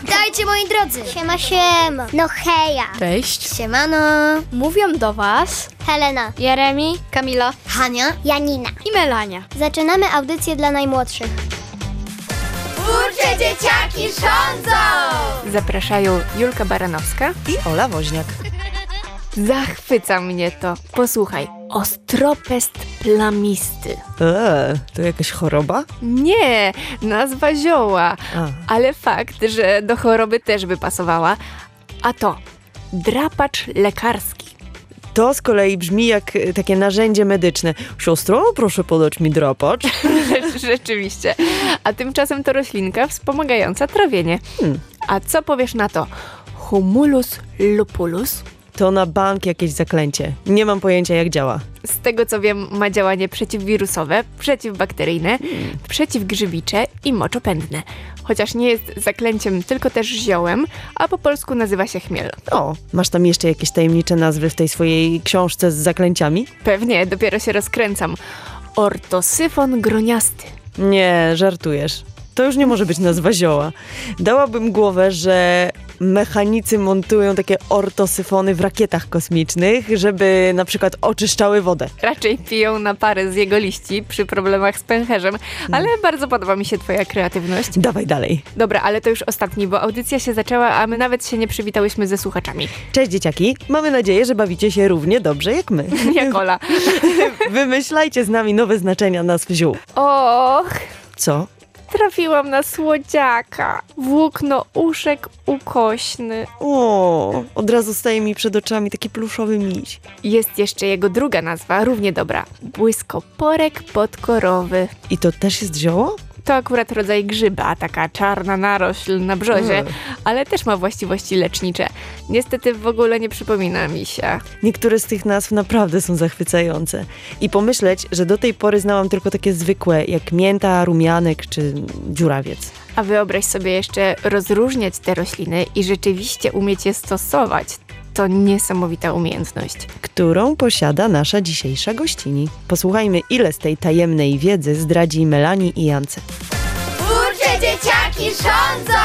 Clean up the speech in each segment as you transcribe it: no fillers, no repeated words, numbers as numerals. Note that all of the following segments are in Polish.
Witajcie, moi drodzy! Siema, siema. No heja. Cześć. Siemano! Mówią do was Helena. Jeremi, Kamila Hania? Janina. i Melania. Zaczynamy audycję dla najmłodszych. Twórcze dzieciaki rządzą! Zapraszają Julka Baranowska. I Ola Woźniak. Zachwyca mnie to. Posłuchaj. Ostropest plamisty. To jakaś choroba? Nie, nazwa zioła. A. Ale fakt, że do choroby też by pasowała. A to drapacz lekarski. To z kolei brzmi jak takie narzędzie medyczne. Siostro, proszę podać mi drapacz. Rzeczywiście. A tymczasem to roślinka wspomagająca trawienie. A co powiesz na to? Humulus lupulus? To na bank jakieś zaklęcie. Nie mam pojęcia, jak działa. Z tego co wiem, ma działanie przeciwwirusowe, przeciwbakteryjne, przeciwgrzybicze i moczopędne. Chociaż nie jest zaklęciem, tylko też ziołem, a po polsku nazywa się chmiel. O, masz tam jeszcze jakieś tajemnicze nazwy w tej swojej książce z zaklęciami? Pewnie, dopiero się rozkręcam. Ortosyfon groniasty. Nie, żartujesz. To już nie może być nazwa zioła. Dałabym głowę, że mechanicy montują takie ortosyfony w rakietach kosmicznych, żeby na przykład oczyszczały wodę. Raczej piją na parę z jego liści przy problemach z pęcherzem, ale bardzo podoba mi się twoja kreatywność. Dawaj dalej. Dobra, ale to już ostatni, bo audycja się zaczęła, a my nawet się nie przywitałyśmy ze słuchaczami. Cześć dzieciaki, mamy nadzieję, że bawicie się równie dobrze jak my. Jak Ola. Wymyślajcie z nami nowe znaczenia nazw ziół. Och, Co? trafiłam na słodziaka. Włókno uszek ukośny. O, od razu staje mi przed oczami taki pluszowy miś. Jest jeszcze jego druga nazwa, równie dobra. Błyskoporek podkorowy. I to też jest zioło? To akurat rodzaj grzyba, taka czarna narośl na brzozie, ale też ma właściwości lecznicze. Niestety w ogóle nie przypomina mi się. Niektóre z tych nazw naprawdę są zachwycające. I pomyśleć, że do tej pory znałam tylko takie zwykłe, jak mięta, rumianek czy dziurawiec. A wyobraź sobie jeszcze rozróżniać te rośliny i rzeczywiście umieć je stosować. To niesamowita umiejętność. Którą posiada nasza dzisiejsza gościni. Posłuchajmy, ile z tej tajemnej wiedzy zdradzi Melanii i Jance. Twórcze dzieciaki rządzą!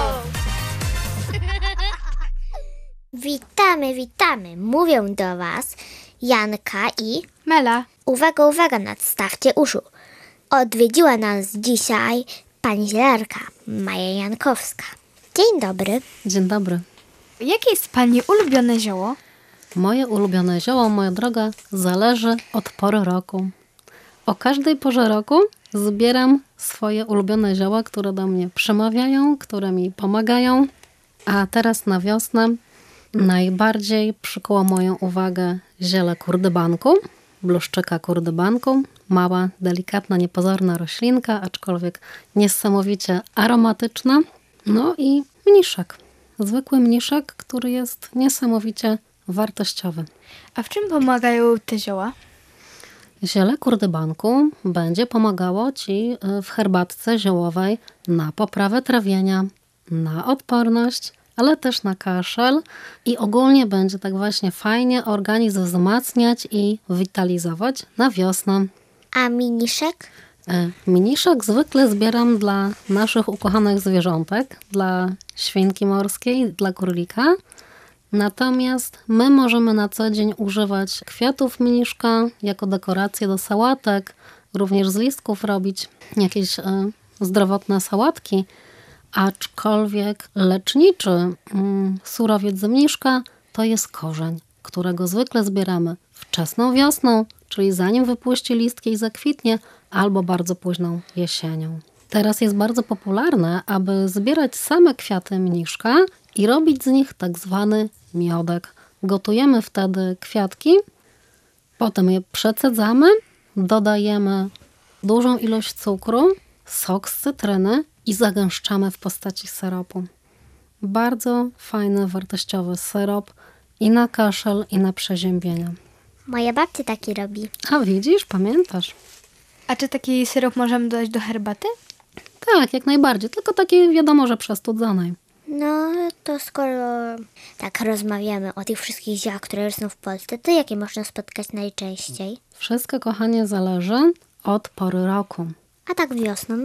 Witamy. Mówią do was Janka i... Mela. Uwaga, nadstawcie uszu. Odwiedziła nas dzisiaj pani zielarka Maja Jankowska. Dzień dobry. Dzień dobry. Jakie jest pani ulubione zioło? Moje ulubione zioło, moja droga, zależy od pory roku. O każdej porze roku zbieram swoje ulubione zioła, które do mnie przemawiają, które mi pomagają. A teraz na wiosnę najbardziej przykuło moją uwagę ziele kurdybanku, bluszczyka kurdybanku. Mała, delikatna, niepozorna roślinka, aczkolwiek niesamowicie aromatyczna. No i mniszek. Zwykły mniszek, który jest niesamowicie wartościowy. A w czym pomagają te zioła? Ziele kurdybanku będzie pomagało ci w herbatce ziołowej na poprawę trawienia, na odporność, ale też na kaszel i ogólnie będzie tak właśnie fajnie organizm wzmacniać i witalizować na wiosnę. A miniszek? Mniszek zwykle zbieram dla naszych ukochanych zwierzątek, dla świnki morskiej, dla królika. Natomiast my możemy na co dzień używać kwiatów mniszka jako dekorację do sałatek, również z listków robić jakieś zdrowotne sałatki. Aczkolwiek leczniczy surowiec z mniszka to jest korzeń, którego zwykle zbieramy wczesną wiosną, czyli zanim wypuści listki i zakwitnie, albo bardzo późną jesienią. Teraz jest bardzo popularne, aby zbierać same kwiaty mniszka i robić z nich tak zwany miodek. Gotujemy wtedy kwiatki, potem je przecedzamy, dodajemy dużą ilość cukru, sok z cytryny i zagęszczamy w postaci syropu. Bardzo fajny, wartościowy syrop i na kaszel, i na przeziębienia. Moja babcia taki robi. A widzisz, pamiętasz. A czy taki syrop możemy dodać do herbaty? Tak, jak najbardziej, tylko takiej wiadomo, że przestudzonej. No, to skoro tak rozmawiamy o tych wszystkich ziołach, które są w Polsce, to jakie można spotkać najczęściej? Wszystko, kochanie, zależy od pory roku. A tak wiosną?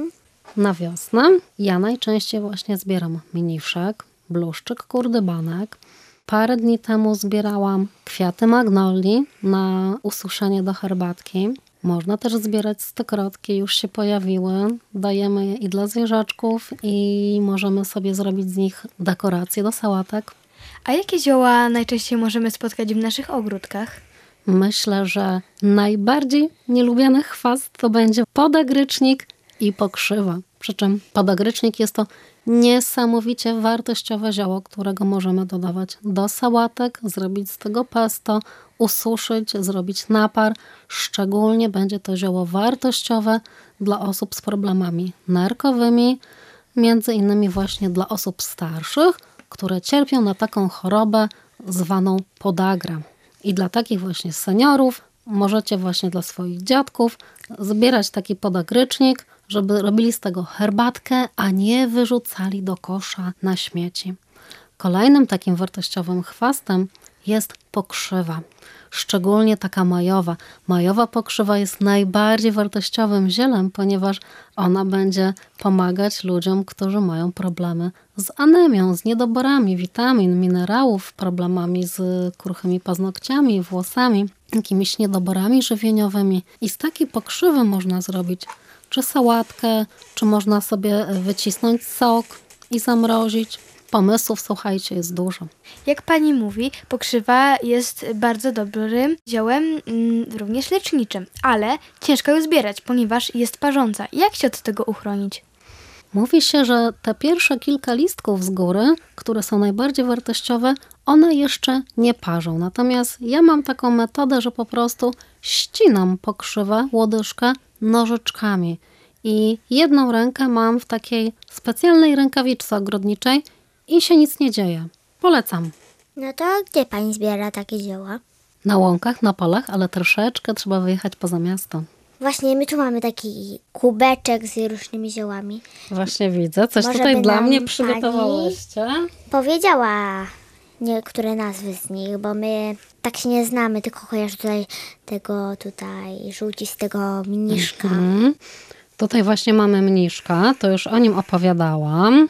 na wiosnę. Ja najczęściej właśnie zbieram mniszek, bluszczyk, kurdybanek. Parę dni temu zbierałam kwiaty magnolii na ususzenie do herbatki. Można też zbierać stokrotki, już się pojawiły. Dajemy je i dla zwierzaczków i możemy sobie zrobić z nich dekoracje do sałatek. A jakie zioła najczęściej możemy spotkać w naszych ogródkach? Myślę, że najbardziej nielubiany chwast to będzie podagrycznik i pokrzywa. Przy czym podagrycznik jest to niesamowicie wartościowe zioło, którego możemy dodawać do sałatek, zrobić z tego pesto, ususzyć, zrobić napar. Szczególnie będzie to zioło wartościowe dla osób z problemami nerkowymi, między innymi właśnie dla osób starszych, które cierpią na taką chorobę zwaną podagra. I dla takich właśnie seniorów możecie właśnie dla swoich dziadków zbierać taki podagrycznik, żeby robili z tego herbatkę, a nie wyrzucali do kosza na śmieci. Kolejnym takim wartościowym chwastem jest pokrzywa. Szczególnie taka majowa. Majowa pokrzywa jest najbardziej wartościowym zielem, ponieważ ona będzie pomagać ludziom, którzy mają problemy z anemią, z niedoborami witamin, minerałów, problemami z kruchymi paznokciami, włosami, jakimiś niedoborami żywieniowymi. I z takiej pokrzywy można zrobić czy sałatkę, czy można sobie wycisnąć sok i zamrozić. Pomysłów, słuchajcie, jest dużo. Jak pani mówi, pokrzywa jest bardzo dobrym ziołem, również leczniczym, ale ciężko ją zbierać, ponieważ jest parząca. Jak się od tego uchronić? Mówi się, że te pierwsze kilka listków z góry, które są najbardziej wartościowe, one jeszcze nie parzą. Natomiast ja mam taką metodę, że po prostu ścinam pokrzywę, łodyżkę nożyczkami. I jedną rękę mam w takiej specjalnej rękawiczce ogrodniczej i się nic nie dzieje. Polecam. No to gdzie pani zbiera takie zioła? Na łąkach, na polach, ale troszeczkę trzeba wyjechać poza miasto. Właśnie my tu mamy taki kubeczek z różnymi ziołami. Właśnie widzę, coś Może tutaj by dla nam mnie pani przygotowałyście. Powiedziała niektóre nazwy z nich, bo my tak się nie znamy, tylko kojarzę tego żółcistego mniszka. Tutaj właśnie mamy mniszka, to już o nim opowiadałam.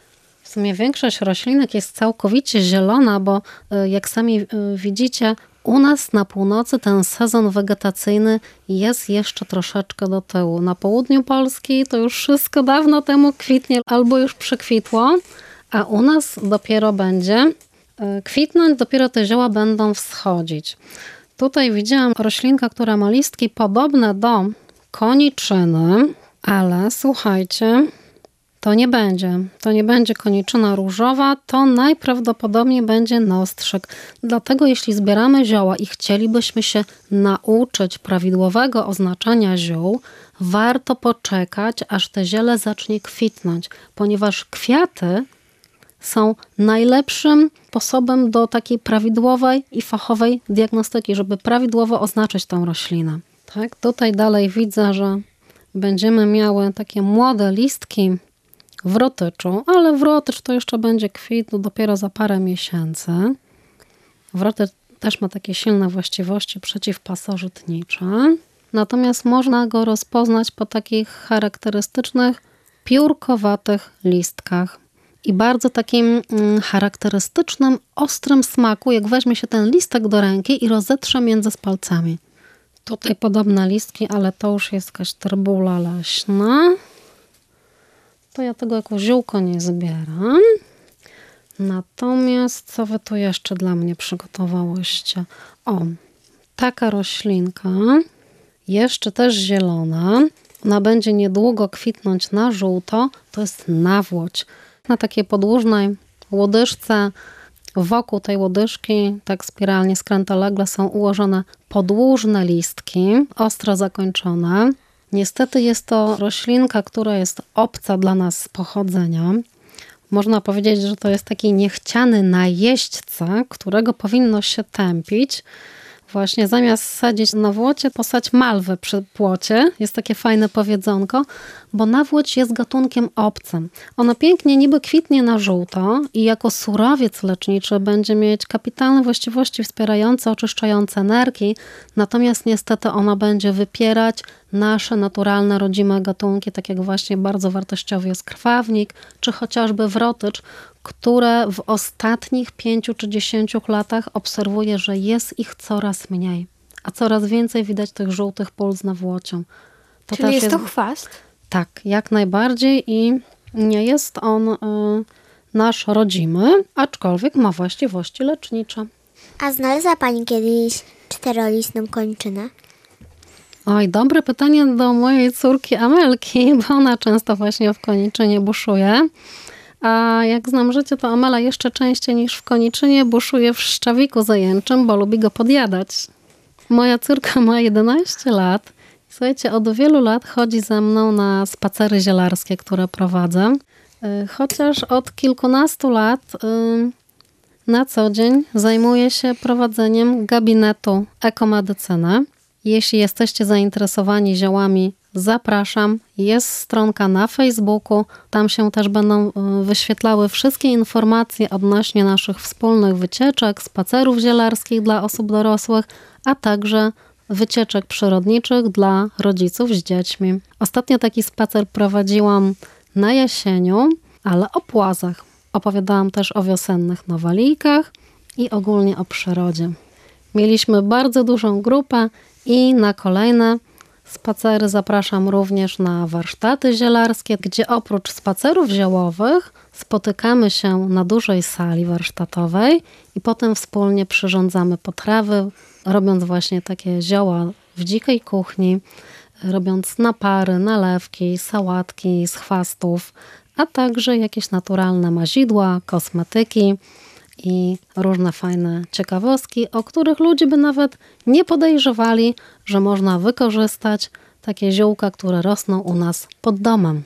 W sumie większość roślinek jest całkowicie zielona, bo jak sami widzicie, u nas na północy ten sezon wegetacyjny jest jeszcze troszeczkę do tyłu. Na południu Polski to już wszystko dawno temu kwitnie albo już przekwitło, a u nas dopiero będzie kwitnąć, dopiero te zioła będą wschodzić. Tutaj widziałam roślinkę, która ma listki podobne do koniczyny, ale słuchajcie, to nie będzie koniczyna różowa, to najprawdopodobniej będzie nostrzyk. Dlatego jeśli zbieramy zioła i chcielibyśmy się nauczyć prawidłowego oznaczania ziół, warto poczekać, aż te ziele zacznie kwitnąć, ponieważ kwiaty są najlepszym sposobem do takiej prawidłowej i fachowej diagnostyki, żeby prawidłowo oznaczyć tę roślinę. Tak, tutaj dalej widzę, że będziemy miały takie młode listki wrotyczu, ale wrotycz to jeszcze będzie kwitł dopiero za parę miesięcy. Wrotycz też ma takie silne właściwości przeciwpasożytnicze. Natomiast można go rozpoznać po takich charakterystycznych, piórkowatych listkach i bardzo takim charakterystycznym, ostrym smaku, jak weźmie się ten listek do ręki i rozetrze między palcami. Tutaj podobne listki, ale to już jest jakaś trybula leśna. To ja tego jako ziółko nie zbieram. Natomiast co wy tu jeszcze dla mnie przygotowałyście? O, taka roślinka, jeszcze też zielona. Ona będzie niedługo kwitnąć na żółto. To jest nawłoć. Na takiej podłużnej łodyżce, wokół tej łodyżki, tak spiralnie, skrętolegle są ułożone podłużne listki, ostro zakończone. Niestety jest to roślinka, która jest obca dla nas z pochodzenia. Można powiedzieć, że to jest taki niechciany najeźdźca, którego powinno się tępić. Właśnie zamiast sadzić nawłocie, posadź malwę przy płocie. Jest takie fajne powiedzonko, bo nawłoć jest gatunkiem obcym. Ona pięknie niby kwitnie na żółto i jako surowiec leczniczy będzie mieć kapitalne właściwości wspierające, oczyszczające nerki, natomiast niestety ona będzie wypierać nasze naturalne, rodzime gatunki, tak jak właśnie bardzo wartościowy jest krwawnik, czy chociażby wrotycz, które w ostatnich 5 czy 10 latach obserwuję, że jest ich coraz mniej, a coraz więcej widać tych żółtych pól z nawłocią. Czyli jest to chwast? Tak, jak najbardziej i nie jest on nasz rodzimy, aczkolwiek ma właściwości lecznicze. A znalazła pani kiedyś czterolistną kończynę? Oj, dobre pytanie do mojej córki Amelki, bo ona często właśnie w koniczynie buszuje. A jak znam życie, to Amela jeszcze częściej niż w koniczynie buszuje w szczawiku zajęczym, bo lubi go podjadać. Moja córka ma 11 lat. Słuchajcie, od wielu lat chodzi ze mną na spacery zielarskie, które prowadzę. Chociaż od kilkunastu lat na co dzień zajmuję się prowadzeniem gabinetu ekomedycyny. Jeśli jesteście zainteresowani ziołami, zapraszam. Jest stronka na Facebooku. Tam się też będą wyświetlały wszystkie informacje odnośnie naszych wspólnych wycieczek, spacerów zielarskich dla osób dorosłych, a także wycieczek przyrodniczych dla rodziców z dziećmi. Ostatnio taki spacer prowadziłam na jesieniu, ale o płazach. Opowiadałam też o wiosennych nowalijkach i ogólnie o przyrodzie. Mieliśmy bardzo dużą grupę i na kolejne spacery zapraszam również na warsztaty zielarskie, gdzie oprócz spacerów ziołowych spotykamy się na dużej sali warsztatowej i potem wspólnie przyrządzamy potrawy, robiąc właśnie takie zioła w dzikiej kuchni, robiąc napary, nalewki, sałatki z chwastów, a także jakieś naturalne mazidła, kosmetyki i różne fajne ciekawostki, o których ludzie by nawet nie podejrzewali, że można wykorzystać takie ziółka, które rosną u nas pod domem.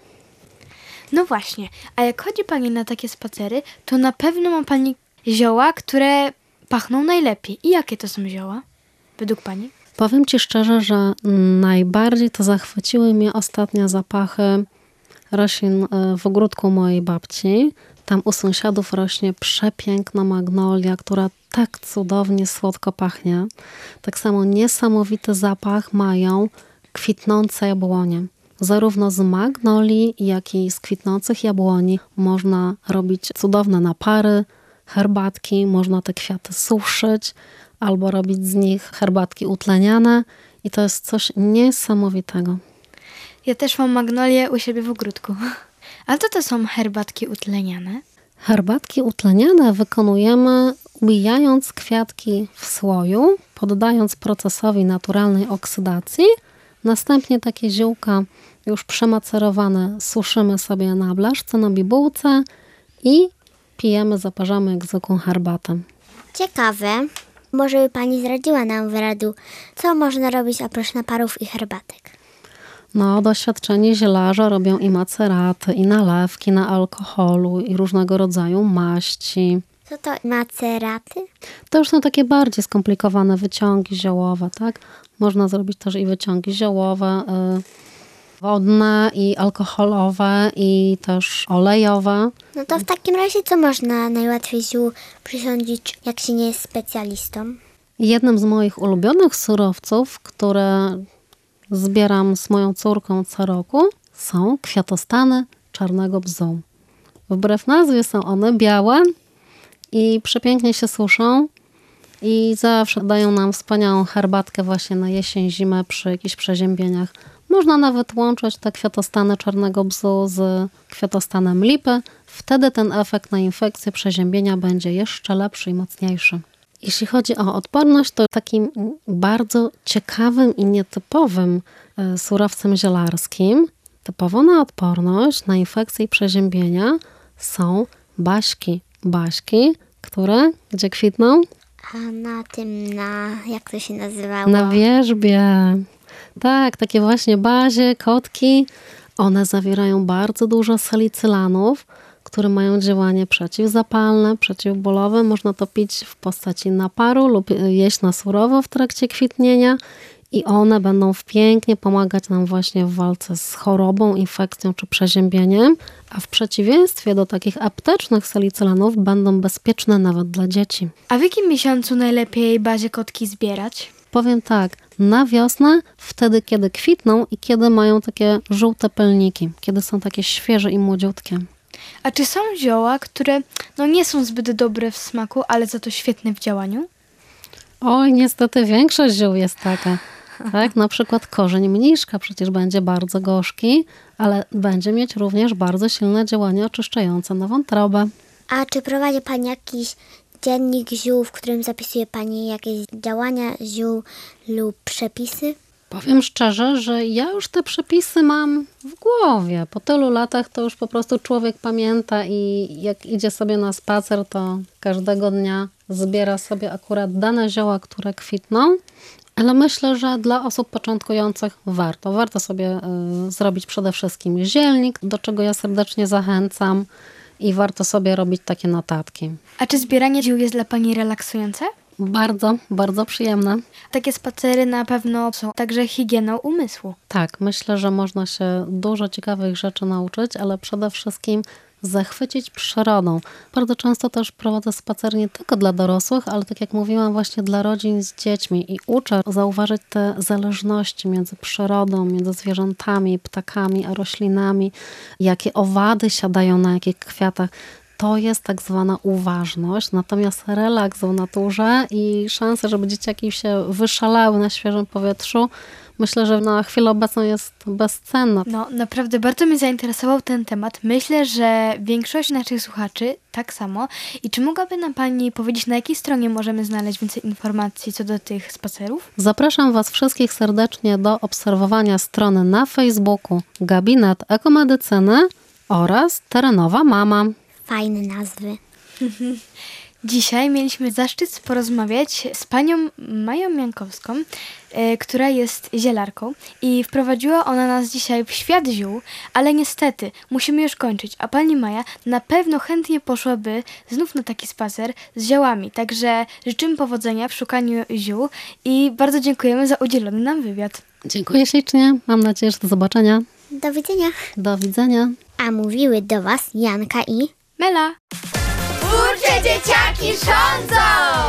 No właśnie, a jak chodzi pani na takie spacery, to na pewno ma pani zioła, które pachną najlepiej. I jakie to są zioła, według pani? Powiem ci szczerze, że najbardziej to zachwyciły mnie ostatnio zapachy roślin w ogródku mojej babci. Tam u sąsiadów rośnie przepiękna magnolia, która tak cudownie słodko pachnie. Tak samo niesamowity zapach mają kwitnące jabłonie. Zarówno z magnolii, jak i z kwitnących jabłoni można robić cudowne napary, herbatki, można te kwiaty suszyć albo robić z nich herbatki utleniane i to jest coś niesamowitego. Ja też mam magnolię u siebie w ogródku. A co to są herbatki utleniane? Herbatki utleniane wykonujemy ubijając kwiatki w słoju, poddając procesowi naturalnej oksydacji. Następnie takie ziółka już przemacerowane suszymy sobie na blaszce, na bibułce i pijemy, zaparzamy jak zwykłą herbatę. Ciekawe. Może by pani zdradziła nam w radiu, co można robić oprócz naparów i herbatek? No, doświadczeni zielarze robią i maceraty, i nalewki na alkoholu, i różnego rodzaju maści. Co to maceraty? To już są takie bardziej skomplikowane wyciągi ziołowe, tak? Można zrobić też i wyciągi ziołowe, wodne, i alkoholowe, i też olejowe. No to w takim razie co można najłatwiej ziół przyrządzić, jak się nie jest specjalistą? Jednym z moich ulubionych surowców, które zbieram z moją córką co roku, są kwiatostany czarnego bzu. Wbrew nazwie są one białe i przepięknie się suszą i zawsze dają nam wspaniałą herbatkę właśnie na jesień, zimę przy jakichś przeziębieniach. Można nawet łączyć te kwiatostany czarnego bzu z kwiatostanem lipy. Wtedy ten efekt na infekcje, przeziębienia będzie jeszcze lepszy i mocniejszy. Jeśli chodzi o odporność, to takim bardzo ciekawym i nietypowym surowcem zielarskim, typowo na odporność, na infekcje i przeziębienia są baśki. Baśki, które gdzie kwitną? A na tym, jak to się nazywało? Na wierzbie. Tak, takie właśnie bazie, kotki. One zawierają bardzo dużo salicylanów, które mają działanie przeciwzapalne, przeciwbólowe. Można to pić w postaci naparu lub jeść na surowo w trakcie kwitnienia i one będą pięknie pomagać nam właśnie w walce z chorobą, infekcją czy przeziębieniem, a w przeciwieństwie do takich aptecznych salicylanów będą bezpieczne nawet dla dzieci. A w jakim miesiącu najlepiej baziekotki zbierać? Powiem tak, na wiosnę, wtedy kiedy kwitną i kiedy mają takie żółte pelniki, kiedy są takie świeże i młodziutkie. A czy są zioła, które nie są zbyt dobre w smaku, ale za to świetne w działaniu? Oj, niestety większość ziół jest taka. Tak? Na przykład korzeń mniszka przecież będzie bardzo gorzki, ale będzie mieć również bardzo silne działanie oczyszczające na wątrobę. A czy prowadzi Pani jakiś dziennik ziół, w którym zapisuje Pani jakieś działania ziół lub przepisy? Powiem szczerze, że ja już te przepisy mam w głowie. Po tylu latach to już po prostu człowiek pamięta i jak idzie sobie na spacer, to każdego dnia zbiera sobie akurat dane zioła, które kwitną. Ale myślę, że dla osób początkujących warto sobie zrobić przede wszystkim zielnik, do czego ja serdecznie zachęcam i warto sobie robić takie notatki. A czy zbieranie ziół jest dla Pani relaksujące? Bardzo, bardzo przyjemne. Takie spacery na pewno są także higieną umysłu. Tak, myślę, że można się dużo ciekawych rzeczy nauczyć, ale przede wszystkim zachwycić przyrodą. Bardzo często też prowadzę spacer nie tylko dla dorosłych, ale tak jak mówiłam, właśnie dla rodzin z dziećmi i uczę zauważyć te zależności między przyrodą, między zwierzętami, ptakami, a roślinami, jakie owady siadają na jakich kwiatach. To jest tak zwana uważność, natomiast relaks w naturze i szanse, żeby dzieciaki się wyszalały na świeżym powietrzu, myślę, że na chwilę obecną jest bezcenna. Naprawdę bardzo mnie zainteresował ten temat. Myślę, że większość naszych słuchaczy tak samo. I czy mogłaby nam Pani powiedzieć, na jakiej stronie możemy znaleźć więcej informacji co do tych spacerów? Zapraszam Was wszystkich serdecznie do obserwowania strony na Facebooku Gabinet Ekomedycyny oraz Terenowa Mama. Fajne nazwy. Dzisiaj mieliśmy zaszczyt porozmawiać z panią Mają Jankowską, która jest zielarką i wprowadziła ona nas dzisiaj w świat ziół, ale niestety musimy już kończyć, a pani Maja na pewno chętnie poszłaby znów na taki spacer z ziołami, także życzymy powodzenia w szukaniu ziół i bardzo dziękujemy za udzielony nam wywiad. Dziękuję ślicznie, mam nadzieję, że do zobaczenia. Do widzenia. Do widzenia. A mówiły do Was Janka i Mela! Twórcze dzieciaki rządzą!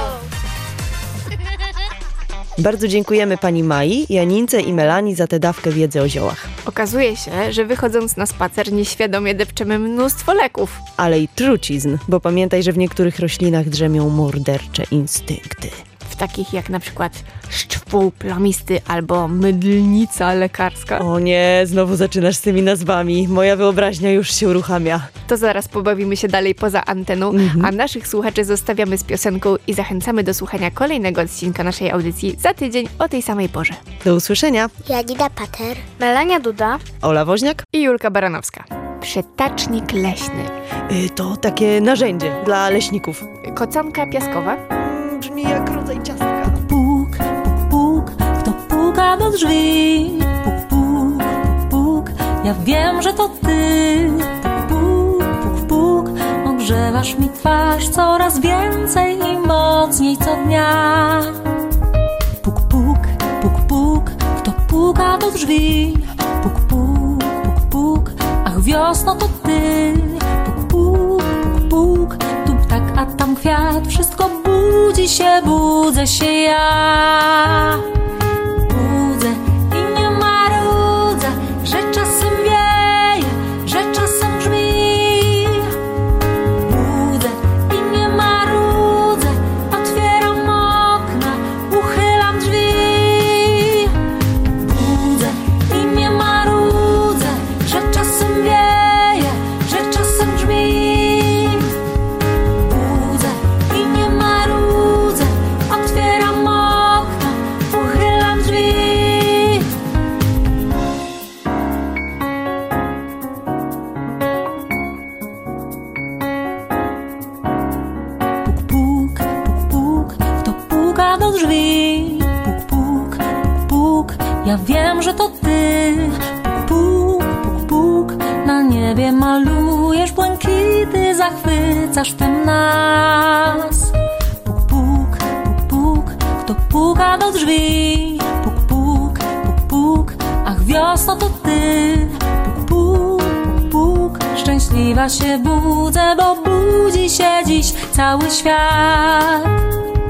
Bardzo dziękujemy pani Mai, Janince i Melanii za tę dawkę wiedzy o ziołach. Okazuje się, że wychodząc na spacer nieświadomie depczemy mnóstwo leków. Ale i trucizn, bo pamiętaj, że w niektórych roślinach drzemią mordercze instynkty. W takich jak na przykład szczwół plamisty albo mydlnica lekarska. O nie, znowu zaczynasz z tymi nazwami. Moja wyobraźnia już się uruchamia. To zaraz pobawimy się dalej poza anteną, a naszych słuchaczy zostawiamy z piosenką i zachęcamy do słuchania kolejnego odcinka naszej audycji za tydzień o tej samej porze. Do usłyszenia. Janina Pater. Melania Duda. Ola Woźniak. I Julka Baranowska. Przetacznik leśny. To takie narzędzie dla leśników. Kocanka piaskowa. Brzmi jak rodzaj ciastka. Puk, puk, puk, kto puka do drzwi? Puk, puk, puk, puk, ja wiem, że to ty. Puk, puk, puk, ogrzewasz mi twarz coraz więcej i mocniej co dnia. Puk, puk, puk, puk, kto puka do drzwi? Puk, puk, puk, puk, ach wiosno to ty. Puk, puk, puk, puk, tu ptak, a tam kwiat, wszystko budzi się, budzę się ja. Budzę i nie marudzę, że czasem wieje, że czasem grzmi. Budzę i nie marudzę, otwieram okna, uchylam drzwi. Budzę i nie marudzę, że czasem wieje, że czasem grzmi. Budzę i nie marudzę, otwieram okna, uchylam drzwi. Puk, puk, puk, puk, kto puka do drzwi? Puk, puk, puk, puk, ja wiem, że to ty. Puk, puk, puk, puk, na niebie malujesz błękity zachwycasz w tym nas. Puk, puk, puk, puk, kto puka do drzwi? Puk, puk, puk, puk, ach wiosno to ty. Puk, puk, puk, puk, szczęśliwa się budzę, bo budzi się dziś cały świat.